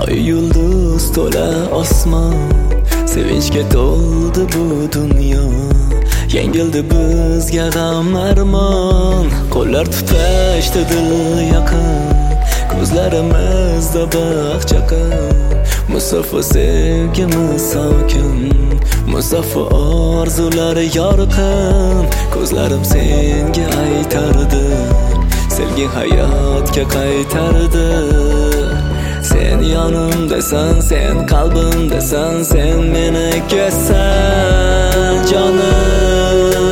Oy yulduz to'la osmon, sevinchga to'ldi bu dunyo. Yengildi bizga g'am armon, qo'llar tutashdi dil yaqin, ko'zlarimizda baqchaqin. Musaffo sevgimiz sokin, musaffo orzular yorqin. Ko'zlarim senga aytardi, sevging hayotga qaytardi. Sen yonimdasan, sen qalbimdasan, sen menikasan jonim.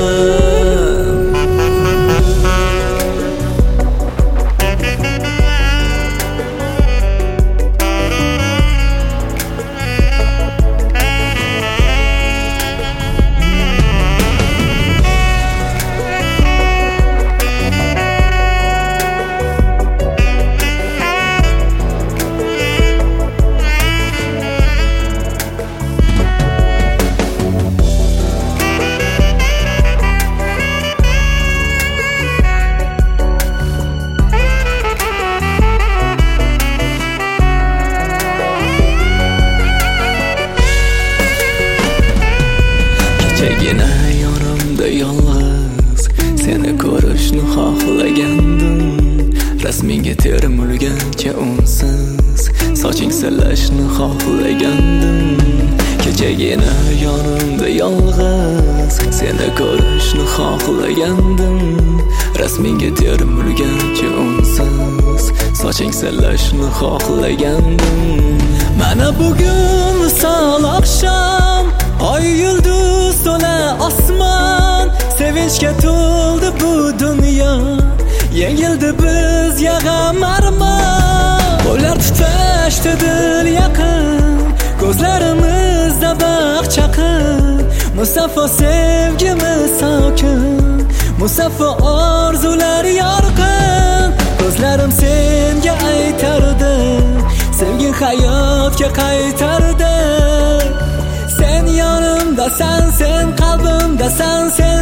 Kechagina yonimda yolg'iz seni ko'rishni xohlagandim. Rasmingga termulgancha unsiz soching silashni xohlagandim. Kechagina yonimda yolg'iz seni ko'rishni xohlagandim. Rasmingga termulgancha unsiz soching silashni xohlagandim. Mana bugun misol oqshom, oy yulduz to'la osmon, sevinchga to'ldi bu dunyo. Yengildi bizga g'am armon, qo'llar tutashdi dil yaqin, ko'zlarimizda baqchaqin. Musaffo sevgimiz sokin, musaffo orzular yorqin. Ko'zlarim senga aytardi, sevging hayotga qaytardi. Sen yonimdasan, sen qalbimdasan, sen